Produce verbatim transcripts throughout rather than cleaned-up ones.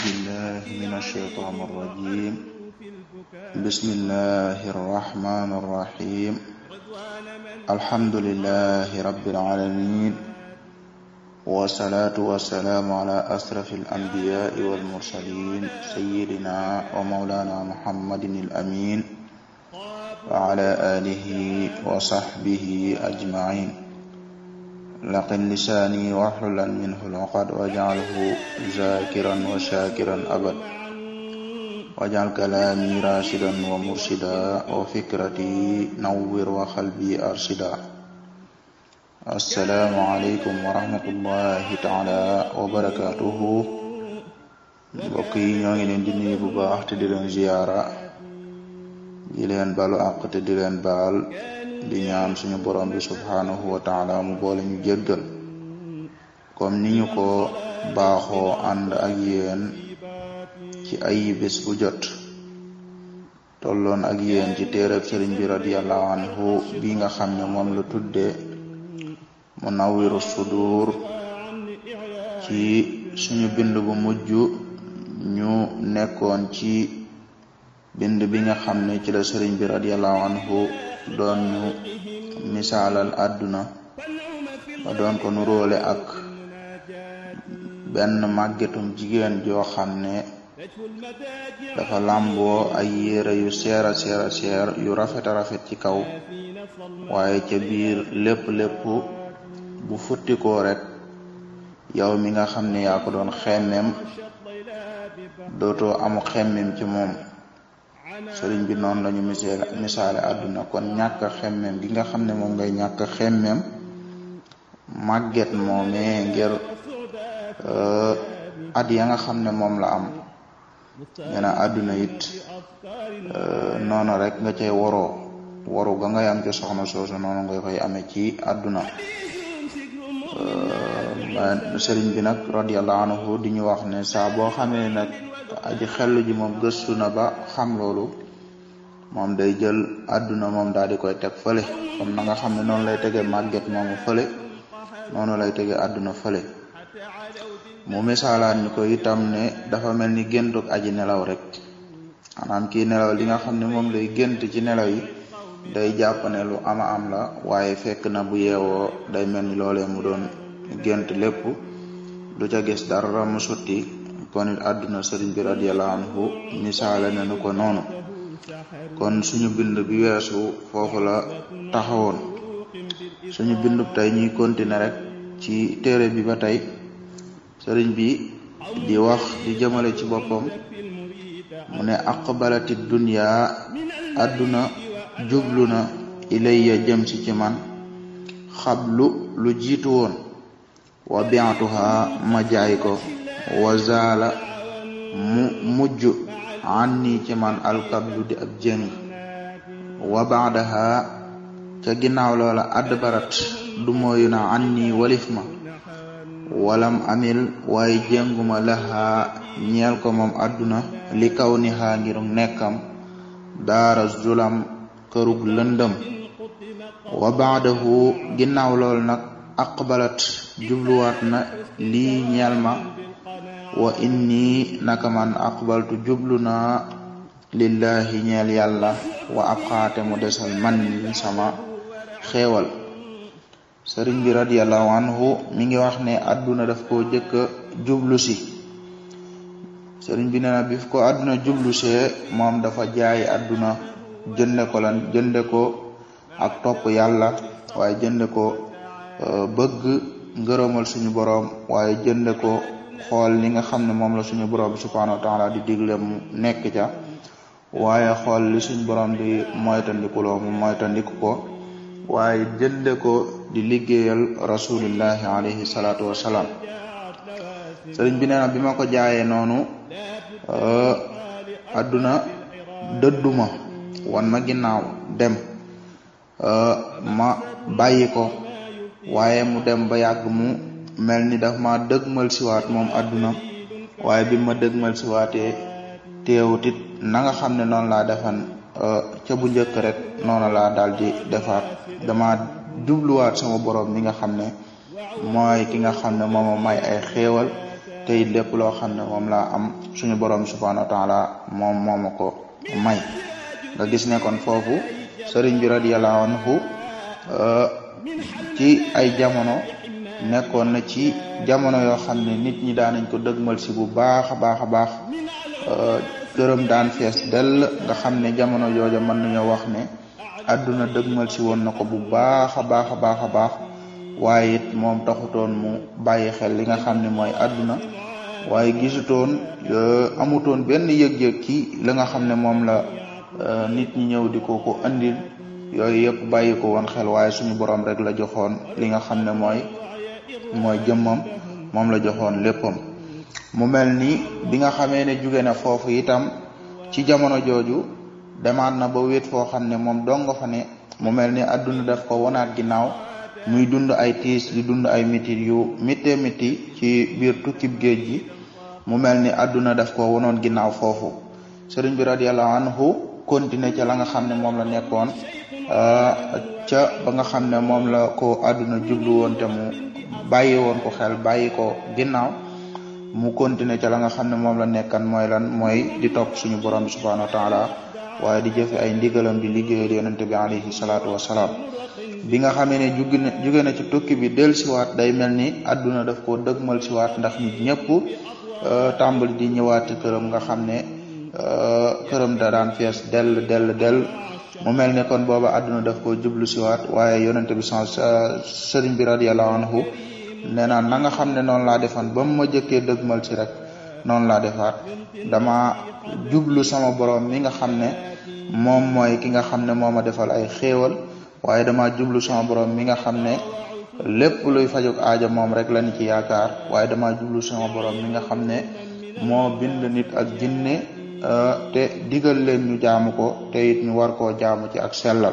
بالله من الشيطان الرجيم بسم الله الرحمن الرحيم الحمد لله رب العالمين والصلاة والسلام على أشرف الأنبياء والمرسلين سيدنا ومولانا محمد الأمين وعلى آله وصحبه أجمعين لقن لساني واحلل منه العقد واجعله ذاكرا وشاكرا أبد واجعل كلامي راشدا ومرشدا وفكرتي نور وقلبي أرشدا السلام عليكم ورحمة الله تعالى وبركاته mbokk yi ñoo ngi leen di nuyu bu baax te di leen ziyaara di leen balu àq te di leen baal di ñaan suñu borom bi subhanahu wa taala mu boole ñu jéggal comme ni ñu ko baaxoo ànd ak yéen ci ay bés bu jot tolloon ak yéen ci téereb sëriñ bi radiyallahu anhu bi nga xam ne moom la tudde Munawwiru Sudur ci suñu bind bu mujj ñu nekkoon ci bind bi nga xam ne ci la sëriñ bi radiyallahu anhu doon ñu misaalal àdduna ba doon ko nuróole ak benn màggetum jigéen joo xam ne dafa làmboo ay yére yu seer a seer a seer yu rafet a rafet ci kaw waaye ca biir lépp lépp bu futtikoo rek yow mi nga xam ne yaa ko doon xemmem dootoo amu xemmem ci moom sëriñ bi noonu lañu misaale misaale àdduna kon ñàkk a xemmem gi nga xam ne moom ngay ñàkk a xemmem màgget moomee ngir at ya nga xam ne moom la am ñena àdduna it noonu rek nga cay waroo waru ga ngay am ci soxna soosu noonu nga koy amee ci àdduna sëriñ bi nag radiyallahu anhu di ñu wax ne saa boo xamee nag aji xellu ji moom gëstu na ba xam loolu moom day jël àdduna moom daal di koy teg fële comme na nga xam ne noonu lay tege màgget moomu fële noonu lay tege àdduna fële mu misaalaan ñu ko itam ne dafa mel ni géntug aji nelaw rek maanaam kii nelaw li nga xam ne moom lay gént ci nelaw yi day jàpp ne lu ama am la waaye fekk na bu yeewoo day mel ni loolee mu doon gént lépp du ca gis dara mu sotti kon it àdduna sëriñ bi radiyallahu anhu misaale nañu ko noonu kon suñu bind bi weesu foofu la taxawoon suñu bindub tey ñuy continuer rek ci téere bi ba tey sëriñ bi di wax di jëmale ci boppam mu ne aqbalati dunya àdduna jublu na ilayya jëm si ci man xablu lu jiitu woon wa bi'atuha ma jaay ko wa zaala mu mujj anni ci man alkablu di ab jëng wa ba'daha ca ginnaaw loola adbarat du mooyu na anni walif ma walam amil waaye jënguma laha ñeel ko moom àdduna li kaw ni ha ngir nekkam daara zulam kërug lëndëm wa ba'dahu ginnaaw lool nag aqbalat jubluwaat na lii ñeel ma wa inni naka man aqbaltu jublu naa lillahi ñeel yàlla wa abxaate mu desal man ni sama xeewal sëriñ bi radiyallahu anhu mi ngi wax ne àdduna daf ko jëkk jublu si sëriñ bi nee na bi ko àdduna jublu see moom dafa jaay àdduna jënde ko lan jënde ko ak topp yàlla waaye jënde ko bëgg ngërëmal suñu boroom waaye jënde ko xool li nga xam ne moom la suñu boroom bi subhanahu wa taala di digle mu nekk ca waaye xool li suñu boroom di moytandikuloo mu moytandiku ko waaye jënde ko di liggéeyal rasulillahi alayhi salaatu wasalaam sëriñ bi nee na bi ma ko jaayee noonu adduna dëdduma wan ma ginnaaw dem ma bàyyi ko waaye mu dem ba yàgg mu mel ni daf ma dëgmal siwaat moom adduna waaye bi ma dëgmal siwaatee teewut it na nga xam ne noonu laa defan ca bu njëkk rek noonu laa daal di defaat dama jubluwaat sama borom mi nga xam ne mooy ki nga xam ne mooma may ay xéewal te it lépp loo xam ne moom laa am suñu borom subhanahu wa taala moom moo ma ko may. nga gis ne kon foofu sëriñ bi radiyallahu anhu ci ay jamono nekkoon na ci jamono yoo xam ne nit ñi daan nañ ko dëgmal si bu baax a baax a baax këram daan fees dell nga xam ne jamono jooja mën nañoo wax ne àdduna dëgmal si woon na ko bu baax a baax a baax a baax waaye it moom taxutoon mu bàyyi xel li nga xam ne mooy àdduna waaye gisutoon amutoon benn yëg-yëg ci li nga xam ne moom la nit ñi ñëw di ko ko andil yooyu yëpp bàyyi ko woon xel waaye suñu borom rek la joxoon li nga xam ne mooy mooy jëmmam moom la joxoon léppam. mu mel ni bi nga xamee ne jóge na foofu itam ci jamono jooju demaat na ba wéet foo xam ne moom dong nga fa ne mu mel ni àdduna daf ko wonaat ginnaaw muy dund ay tiis di dund ay mitit yu mittee miti ci biir tukkib géej gi. mu mel ni àdduna daf ko wonoon ginnaaw foofu sëriñ bi radiyallahu anhu continuer ca la nga xam ne moom la nekkoon ca ba nga xam ne moom la ko àdduna jublu woon te mu bàyyi woon ko xel bàyyi ko ginnaaw mu continuer ca la nga xam ne moom la nekkan mooy lan mooy di topp suñu borom bi subhanahu wa taala waaye di jëfe ay ndigalam di liggéeyal yonente bi alayhi salaatu wasalaam. bi nga xamee ne jugi na jóge na ci tukki bi del siwaat day mel ni àdduna daf ko dëgmal siwaat ndax nit ñëpp tàmbali di ñëwaat ci këram nga xam ne këram da daan fees dell dell dell mu mel ne kon booba àdduna daf ko jublu siwaat waaye yonente bi sans sëriñ bi radiyallahu anhu nee naa na nga xam ne noonu laa defan ba mu ma jëkkee dëgmal si rek noonu laa defaat dama jublu sama borom mi nga xam ne moom mooy ki nga xam ne moo ma defal ay xéewal waaye dama jublu sama borom mi nga xam ne lépp luy fajog aaja moom rek lañu ci yaakaar waaye dama jublu sama borom mi nga xam ne moo bind nit ak jinne te digal leen ñu jaamu ko te it ñu war koo jaamu ci ak sellal.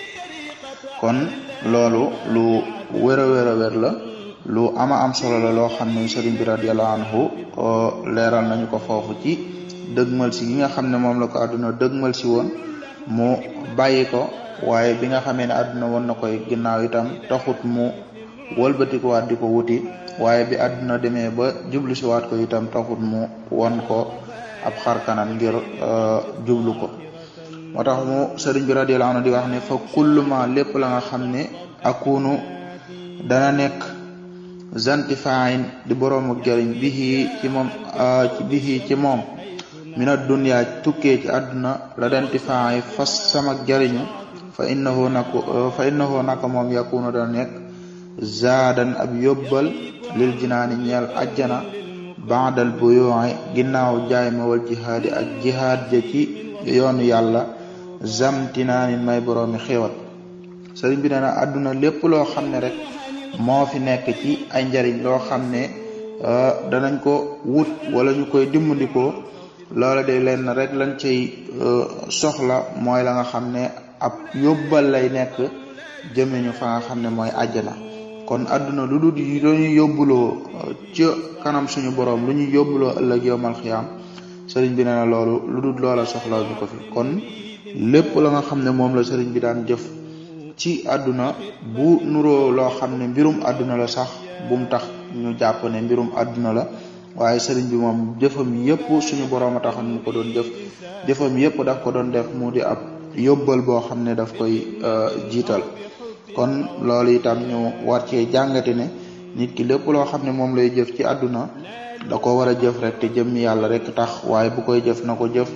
kon loolu lu wér a wér a wér la lu ama am solo la loo xam ne sëriñ bi radiyallahu anhu leeral nañu ko foofu ci dëgmal si gi nga xam ne moom la ko àdduna dëgmal si woon mu bàyyi ko waaye bi nga xamee ne àdduna woon na koy ginnaaw itam taxut mu wëlbatikuwaat di ko wuti waaye bi àdduna demee ba jublu si waat ko itam taxut mu won ko ab xar kanam ngir jublu ko. moo tax mu sëriñ bi radiyallahu anhu di wax ne fa kulluma lépp la nga xam ne akunu dana nekk zantifaayin di boroomu jëriñ bihi ci moom ci bihi ci moom mina dunya tukkee ci àdduna la dantifaayi fas sama jëriñu fa innahu nako fa innahu naka moom yakunu dana nekk zaadan ab yóbbal lil jinaani ñeel ajjana baadal buyu'i ginnaaw jaay ma wal jihaadi ak jihaad ja ci yoonu yàlla zamtinaanin may boroomi xéewal. sëriñ bi nee na àdduna lépp loo xam ne rek moo fi nekk ci ay njariñ loo xam ne danañ ko wut wala ñu koy dimbandikoo loola day leen rek lañ cay soxla mooy la nga xam ne ab yóbbal lay nekk jëmeñu fa nga xam ne mooy àjjana. kon àdduna lu dul lu ñuy yóbbuloo ci kanam suñu borom lu ñuy yóbbuloo ëllëg yowmal xiyaam sëriñ bi nee na loolu lu dul loola soxla ñu ko fi. kon lépp la nga xam ne moom la sëriñ bi daan jëf ci àdduna bu nuroo loo xam ne mbirum àdduna la sax bum tax ñu jàpp ne mbirum àdduna la waaye sëriñ bi moom jëfam yépp suñu borom a taxoon mu ko doon jëf jëfam yépp daf ko doon def mu di ab yóbbal boo xam ne daf koy jiital. kon loolu itam ñu war cee jàngate ne nit ki lépp loo xam ne moom lay jëf ci àdduna da ko war a jëf rek te jëmmi yàlla rek tax waaye bu koy jëf na ko jëf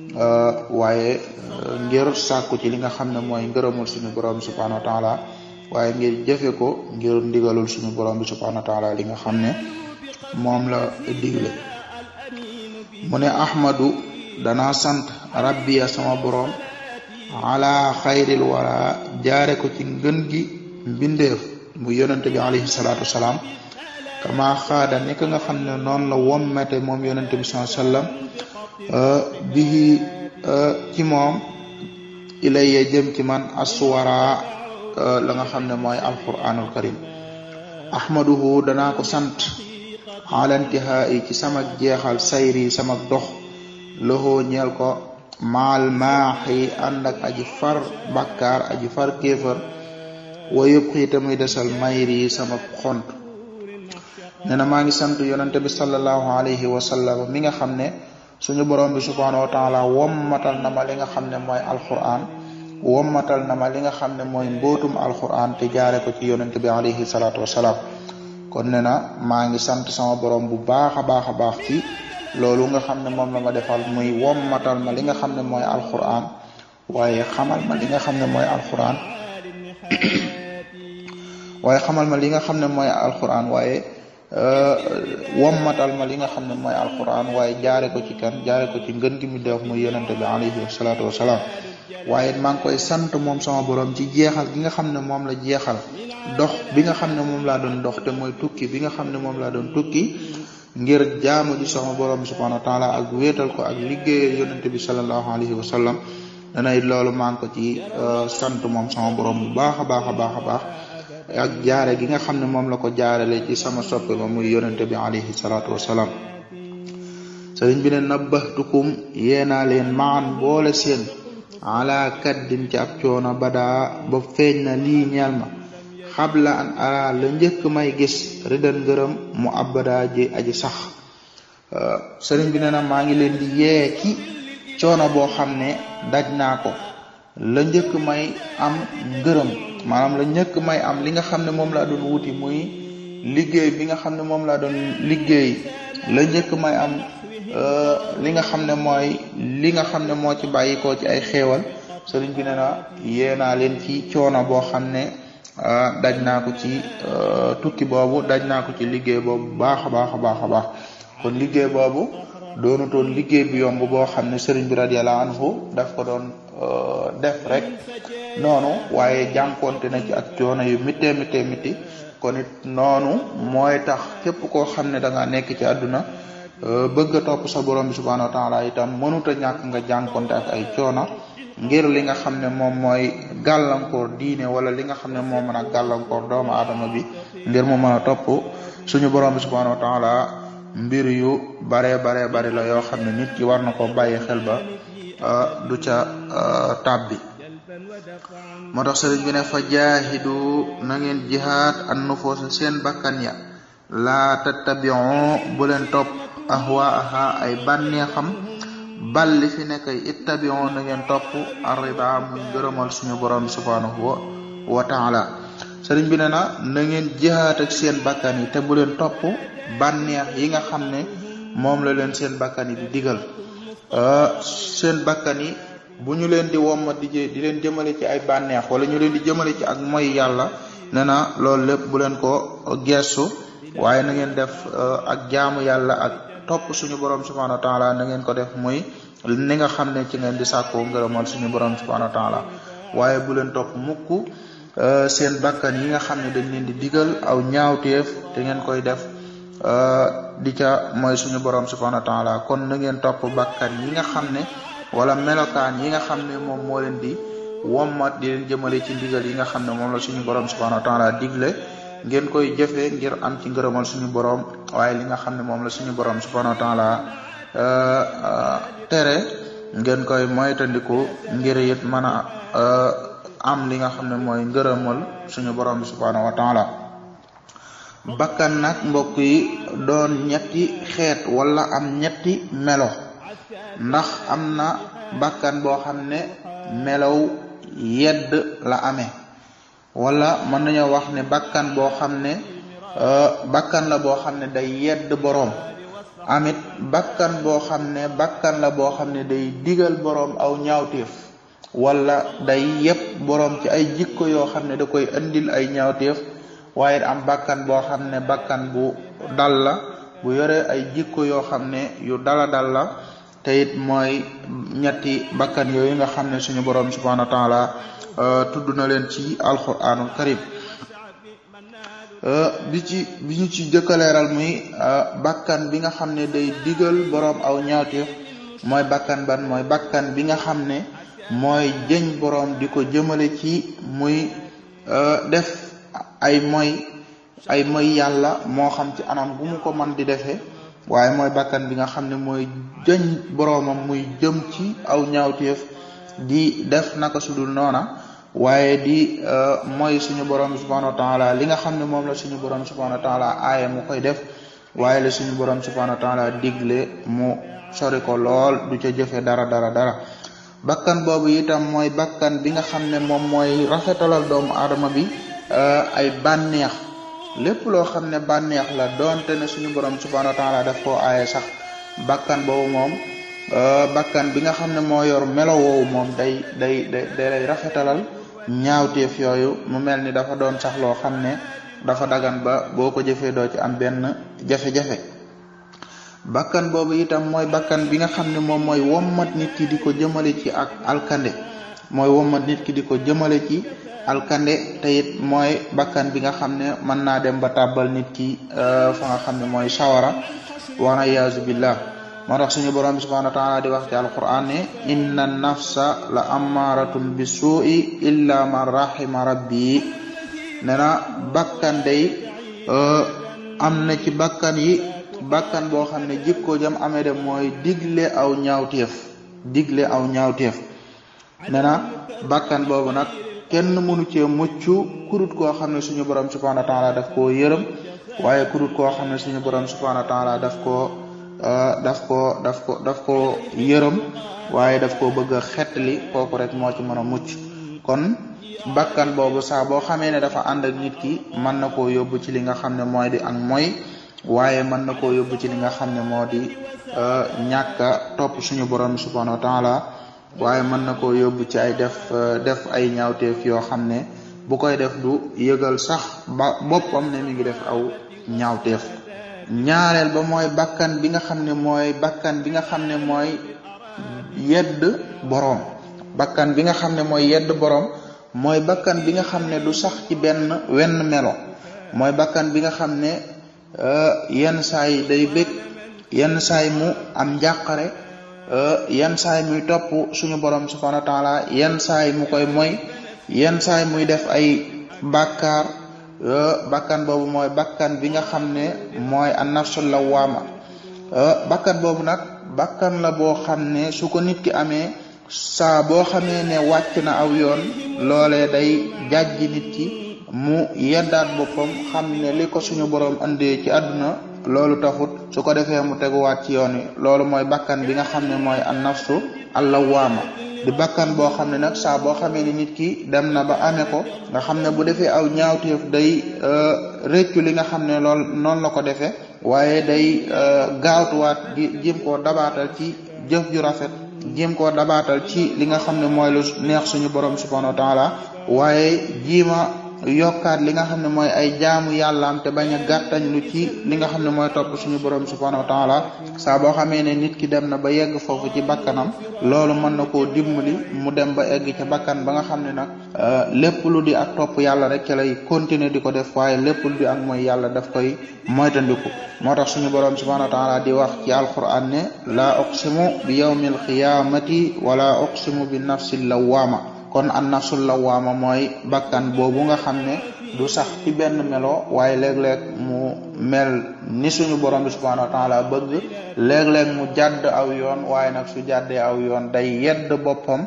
waaye ngir sàkku ci li nga xam ne mooy ngërëmul suñu borom subhanahu wa taala waaye ngir jëfe ko ngir ndigalul suñu borom bi subhanahu wa taala li nga xam ne moom la digle. mu ne ahmadu danaa sant rabbiya sama borom ala xayril wara jaare ko ci ngën gi mbindeef bu yonente bi alayhi salaatu wasalaam kama xaada ni ka nga xam ne noonu la wommete moom yonente bi sallallahu alayhi wasallam bihi ci moom ilayya jëm ci man aswara la nga xam ne mooy alquranul karim. ahmaduhu danaa ko sant ala intihaa'i ci sama jeexal sayri sama dox loxoo ñeel ko maal maaxi ànd ak aji far bakkaar aji far kéefar wa yëpp xii tamuy desal mayri sama xont. nee na maa ngi sant yonente bi sallallahu alayhi wa sallam mi nga xam ne suñu borom bi subhanahu wa taala wommatal na ma li nga xam ne mooy alquran wommatal na ma li nga xam ne mooy mbootum alquran te jaare ko ci yonente bi alayhi salatu wasalaam. kon nee na maa ngi sant sama borom bu baax a baax a baax ci loolu nga xam ne moom la ma defal muy wommatal ma li nga xam ne mooy alquran waaye xamal ma li nga xam ne mooy alquran waaye xamal ma li nga xam ne mooy alquran waaye wommatal ma li nga xam ne mooy alquran waaye jaare ko ci kan jaare ko ci ngën gi mu def muy yonente bi alayhi salatu wasalaam. waaye maa ngi koy sant moom sama borom ci jeexal gi nga xam ne moom la jeexal dox bi nga xam ne moom laa doon dox te mooy tukki bi nga xam ne moom laa doon tukki ngir jaamu ji sama borom subhanahu wa taala ak wéetal ko ak liggéeyal yonente bi sallallahu alayhi wa sallam. danay loolu maa ngi ko ci sant moom sama borom bu baax a baax a baax a baax ak jaare gi nga xam ne moom la ko jaarale ci sama soppe ba muy yonente bi alayhi salatu wasalaam. sëriñ bi ne nabbahtukum yeenaa leen maan boole seen ala kaddin ci ab coono badaa ba feeñ na lii ñeel ma xabla an ara la njëkk may gis ridan ngërëm mu abada ji aji sax. sëriñ bi ne na maa ngi leen di yee ci coono boo xam ne daj naa ko la njëkk may am ngërëm maanaam la njëkk may am li nga xam ne moom laa doon wuti muy liggéey bi nga xam ne moom laa doon liggéey la njëkk may am li nga xam ne mooy li nga xam ne moo ci bàyyikoo ci ay xéewal. sëriñ bi ne na yéenaa leen ci coono boo xam ne daj naa ko ci tukki boobu daj naa ko ci liggéey boobu baax a baax a baax a baax. kon liggéey boobu doonutoon liggéey bi yomb boo xam ne sëriñ bi radiyallahu anhu daf ko doon def rek noonu waaye jànkonte na ci ak coono yu mittee mittee mitti. kon it noonu mooy tax képp koo xam ne da nga nekk ci àdduna bëgg a topp sa borom bi subhanahu wa taala itam mënut a ñàkk nga jànkonte ak ay coono ngir li nga xam ne moom mooy gàllankoor diine wala li nga xam ne moo mën a gàllankoor doomu aadama bi ngir mu mën a topp suñu borom bi subhanahu wa taala mbir yu bare bare bare la yoo xam ne nit ki war na ko bàyyi xel ba du ca tàbbi. moo tax sëriñ bi ne fa jaahidu na ngeen jihaad an nufuusa seen bakkan ya laa tattabiu bu leen topp ahwaaha ay bànneexam bal li fi nekk ittabiu na ngeen topp arrida muy gërëmal suñu borom subhanahu wa taala. sëriñ bi ne na na ngeen jihaad ak seen bakkan yi te bu leen topp bànneex yi nga xam ne moom la leen seen bakkan yi di digal. seen bakkan yi bu ñu leen di womma di di leen jëmale ci ay bànneex wala ñu leen di jëmale ci ak mooy yàlla nee na loolu lépp bu leen ko gestu waaye na ngeen def ak jaamu yàlla ak topp suñu borom subhanahu wa taala na ngeen ko def muy ni nga xam ne ci ngeen di sàkkoo ngërëmal suñu borom subhanahu wa taala. waaye bu leen topp mukk seen bakkan yi nga xam ne dañ leen di digal aw ñaawteef te ngeen koy def di ca mooy suñu borom subhanahu wa taala. kon na ngeen topp bakkan yi nga xam ne wala melokaan yi nga xam ne moom moo leen di wommat di leen jëmale ci ndigal yi nga xam ne moom la suñu borom subhanahu wa taala digle ngeen koy jëfee ngir am ci ngërëmal suñu borom. waaye li nga xam ne moom la suñu borom subhanahu wa taala tere ngeen koy moytandiku ngir it mën a am li nga xam ne mooy ngërëmal suñu borom subhanahu wa taala. bakkan nag mbokk yi doon ñetti xeet wala am ñetti melo. ndax am na bakkan boo xam ne melow yedd la amee wala mën nañoo wax ne bakkan boo xam ne bakkan la boo xam ne day yedd boroom. amit bakkan boo xam ne bakkan la boo xam ne day digal boroom aw ñaawteef wala day yëpp boroom ci ay jikko yoo xam ne da koy andil ay ñaawteef. waaye am bakkan boo xam ne bakkan bu dal la bu yore ay jikko yoo xam ne yu dala dal la te it mooy ñetti bakkan yooyu nga xam ne suñu borom subhanahu wa taala tudd na leen ci alquranul karim. bi ci bi ñu ci jëkkaleeral muy bakkan bi nga xam ne day digal borom aw ñaawteef mooy bakkan ban mooy bakkan bi nga xam ne mooy jëñ borom di ko jëmale ci muy def ay moy ay moy yàlla moo xam ci anam bu mu ko man di defee. waaye mooy bakkan bi nga xam ne mooy jëñ boroomam muy jëm ci aw ñaawteef di def naka sudul noona waaye di mooy suñu borom subhanahu wa taala li nga xam ne moom la suñu borom subhanahu wa taala aaye mu koy def waaye la suñu borom subhanahu wa taala digle mu sori ko lool du ca jëfe dara dara dara bakkan boobu itam mooy bakkan bi nga xam ne moom mooy rafetalal doomu aadama bi ay bànneex lépp loo xam ne bànneex la doonte ne suñu borom subhanahu wa taala daf koo aaye sax bakkan boobu moom bakkan bi nga xam ne moo yor melo woowu moom day day day day lay rafetalal ñaawteef yooyu mu mel ni dafa doon sax loo xam ne dafa dagan ba boo ko jëfee doo ci am benn jafe-jafe bakkan boobu itam mooy bakkan bi nga xam ne moom mooy wommat nit ki di ko jëmale ci ak alkande mooy wommat nit ki di ko jëmale ci alkande te it mooy bakkan bi nga xam ne mën naa dem ba tàbbal nit ki fa nga xam ne mooy sawara wana yaazu billah moo tax suñu borom bi subhanahu wa taala di wax ci alquran ne inna nafsa la ammaratun bi suui illa man rahima rabbi ne na bakkan day am na ci bakkan yi bakkan boo xam ne jikko jam amee de mooy digle aw ñaawteef digle aw ñaawteef ne na bakkan boobu nag kenn mënu cee mucc kurut koo xam ne suñu borom subhanahu wa taala daf koo yërëm waaye kurut koo xam ne suñu borom subhanahu wa taala daf koo daf ko daf ko daf ko yërëm waaye daf koo bëgg a xettali kooku rek moo ci mën a mucc kon bakkan boobu saa boo xamee ne dafa ànd ak nit ki mën na koo yóbbu ci li nga xam ne mooy di ak mooy waaye mën na koo yóbbu ci li nga xam ne moo di ñàkk a topp suñu borom subhanahu wa taala waaye mën na koo yóbbu ci ay def def ay ñaawteef yoo xam ne bu koy def du yëgal sax ba boppam ne mi ngi def aw ñaawteef ñaareel ba mooy bakkan bi nga xam ne mooy bakkan bi nga xam ne mooy yedd boroom bakkan bi nga xam ne mooy yedd boroom mooy bakkan bi nga xam ne du sax ci benn wenn melo mooy bakkan bi nga xam ne yenn saay day bég yenn saay mu am njàqare yenn saay muy topp suñu borom subhanahu wa taala yenn saay mu koy moy yenn saay muy def ay bàkkaar bakkan boobu mooy bakkan bi nga xam ne mooy an nafsul lawwaama bakkan boobu nag bakkan la boo xam ne su ko nit ki amee saa boo xamee ne wàcc na aw yoon loolee day jàjji nit ki mu yeddaat boppam xam ne li ko suñu borom andee ci àdduna loolu taxut su ko defee mu teguwaat ci yoon wi loolu mooy bakkan bi nga xam ne mooy an nafsu allawaama di bakkan boo xam ne nag saa boo xamee ni nit ki dem na ba amee ko nga xam ne bu defee aw ñaawteef day réccu li nga xam ne lool noonu la ko defee waaye day gaawtuwaat di jéem koo dabaatal ci jëf ju rafet jéem koo dabaatal ci li nga xam ne mooy lu neex suñu borom subhanahu wa taala waaye jiima yokkaat li nga xam ne mooy ay jaamu yàllaam te bañ a gàttañ lu ci li nga xam ne mooy topp suñu borom subhanahu wa taala saa boo xamee ne nit ki dem na ba yegg foofu ci bakkanam loolu mën na koo dimbali mu dem ba egg ca bakkan ba nga xam ne nag lépp lu di ak topp yàlla rek ca lay continuer di ko def waaye lépp lu di ak mooy yàlla daf koy moytandiku moo tax suñu borom subhanahu wa taala di wax ci alquran ne laa uqsimu bi yawmil qiyamati wala uqsimu bi nafsil lawwaama kon an nafsul lawaama mooy bakkan boobu nga xam ne du sax ci benn melo waaye léeg-léeg mu mel ni suñu borom bi subhanahu wa taala bëgg léeg-léeg mu jàdd aw yoon waaye nag su jàddee aw yoon day yedd boppam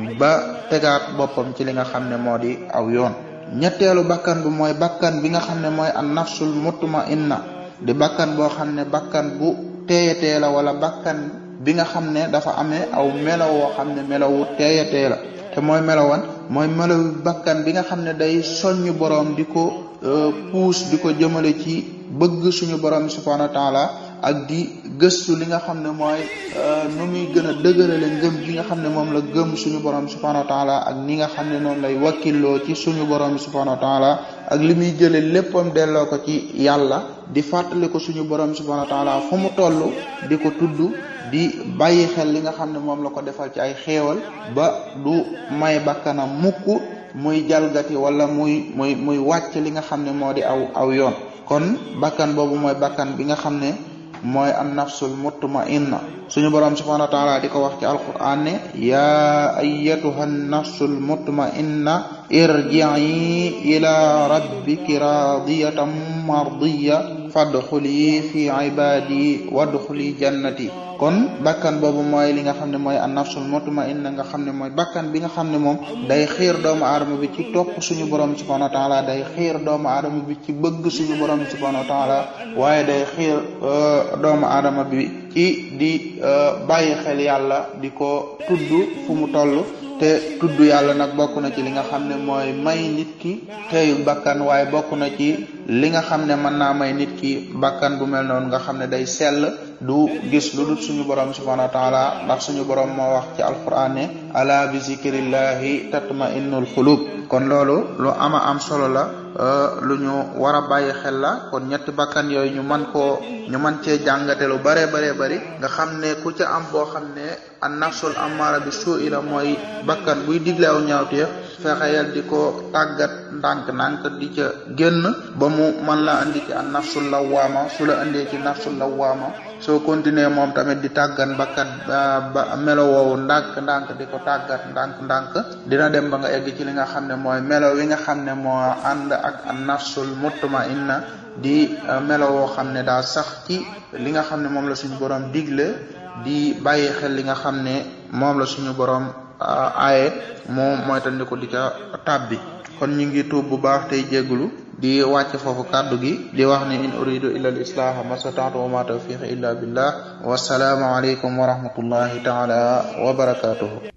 ba tegaat boppam ci li nga xam ne moo di aw yoon ñetteelu bakkan bi mooy bakkan bi nga xam ne mooy an nafsul mutma'inna di bakkan boo xam ne bakkan bu teeyatee la wala bakkan bi nga xam ne dafa amee aw melo woo xam ne melowu teeyatee la te mooy melowan mooy melawu bakkan bi nga xam ne day soññ boroom di ko puus di ko jëmale ci bëgg suñu borom subhanahu wa taala ak di gëstu li nga xam ne mooy nu muy gën a dëgërale ngëm gi nga xam ne moom la gëm suñu borom subhanahu wa taala ak ni nga xam ne noonu lay wakkilloo ci suñu borom subhanahu wa taala ak li muy jële léppam delloo ko ci yàlla di fàttali ko suñu borom subhanahu wa taala fu mu toll di ko tudd di bàyyi xel li nga xam ne moom la ko defal ci ay xéewal ba du may bakkanam mukk muy jalgati wala muy muy muy wàcc li nga xam ne moo di aw aw yoon kon bakkan boobu mooy bakkan bi nga xam ne mooy an nafsul mutma'inna suñu borom subhanahu wa taala di ko wax ci alquran ne yaa ayyatuha nafsul mutma'inna irji'i ila rabbiki radiyatan mardiya fadxuli fi ibadi wadxuli jannati. kon bakkan boobu mooy li nga xam ne mooy an nafsul mutmainna nga xam ne mooy bakkan bi nga xam ne moom day xiir doomu aadama bi ci topp suñu borom subhanahu wa taala, day xiir doomu aadama bi ci bëgg suñu borom subhanahu wa taala, waaye day xiir doomu aadama bi ci di bàyyi xel yàlla, di ko tudd fu mu toll. te tudd yàlla nag bokk na ci li nga xam ne mooy may nit ki teeyu bakkan, waaye bokk na ci li nga xam ne mën naa may nit ki bakkan bu mel noonu nga xam ne day sell, du gis lu dul suñu borom subhanahu wa taala, ndax suñu borom moo wax ci alquran ne ala bi zikrillahi tatma'innul qulub. kon loolu lu ama am solo la, lu ñu war a bàyyi xel la. kon ñetti bakkan yooyu ñu man koo ñu man cee jàngate lu bare bare bari, nga xam ne ku ca am boo xam ne an nafsul amara bi su'i la, mooy bakkan buy digle aw ñaawteef, fexeyal di ko tàggat ndànk-ndànk di ca génn ba mu man la andi ci an nafsul lawwaama. su la andee ci nafsul lawwaama, soo continuer moom tamit di tàggat bakkan ba melo woowu ndànk-ndànk di ko tàggat ndànk-ndànk, dina dem ba nga egg ci li nga xam ne mooy melo wi nga xam ne moo ànd ak an nafsul mutmainna, di melo woo xam ne daa sax ci li nga xam ne moom la suñu borom digle, di bàyyi xel li nga xam ne moom la suñu borom aaye, moom mooy tan di ko di ca tàbbi. kon ñu ngi tuub bu baax tey jégglu, di wàcc foofu kàddu gi, di wax ne in uridu illa al islaha mastata'tu wa ma tawfiqi illa billah. wassalaamu alaykum wa rahmatullahi ta'ala wa barakatuhu.